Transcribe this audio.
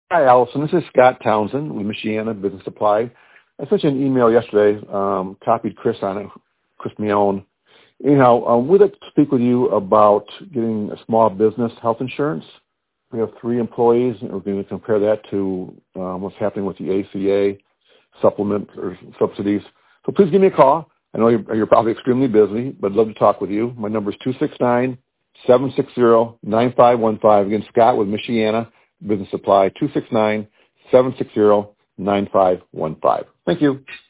Hi, Allison. This is Scott Townsend with Michiana Business Supply. I sent you an email yesterday, copied Chris on it, Chris Mione. Anyhow, we'd like to speak with you about getting a small business health insurance. We have 3 employees, and we're going to compare that to what's happening with the ACA supplement or subsidies. So please give me a call. I know you're probably extremely busy, but I'd love to talk with you. My number is 269-760-9515. Again, Scott with Michiana Business Supply, 269-760-9515. Thank you.